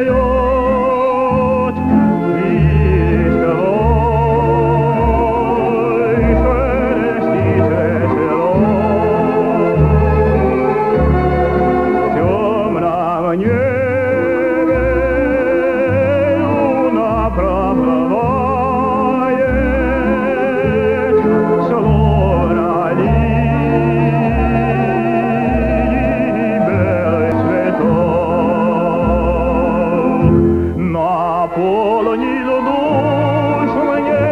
Наполнил душу мне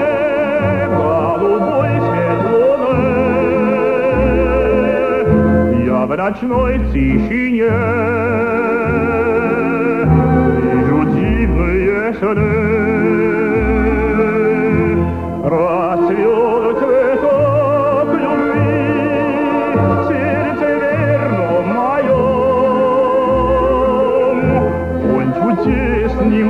голубой свет луны. Я в ночной тишине вижу дивные сны. Расцвел цветок любви в сердце верном моем. Он чудесным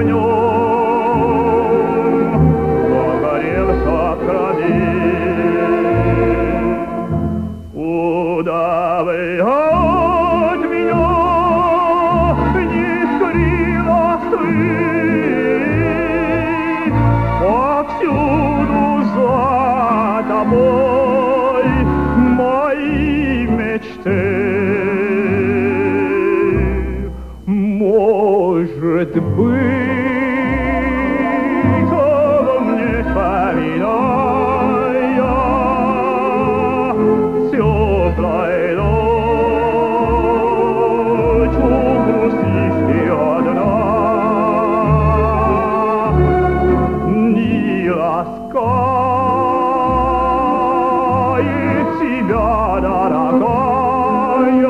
огнем загорелся в крови. Удавы от меня не скрылась ты, повсюду за тобой мои мечты. Может быть, обо мне вспоминая теплой ночью грустишь ты одна, не ласкает тебя, дорогая,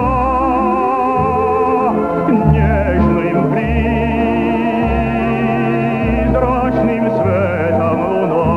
нежным призрачным светом луна.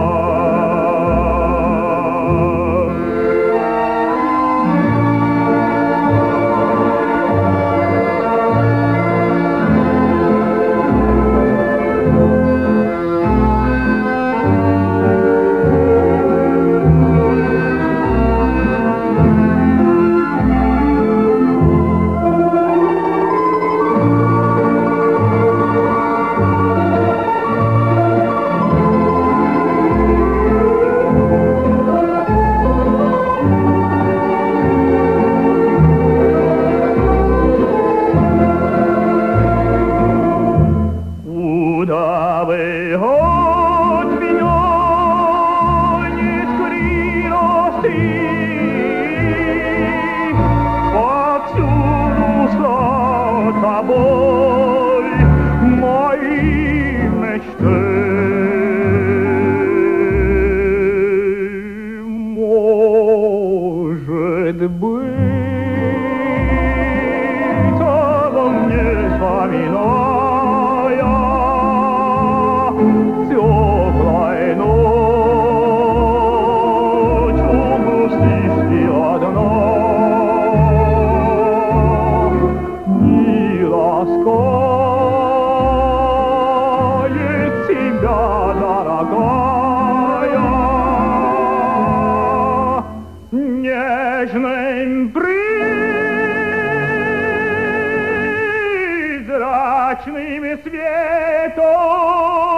Удавы от меня не скрылась ты, повсюду за тобой мои мечты. Может быть, обо мне вспоминая теплой ночью грустишь ты одна, не ласкает тебя, дорогая, нежным призрачным светом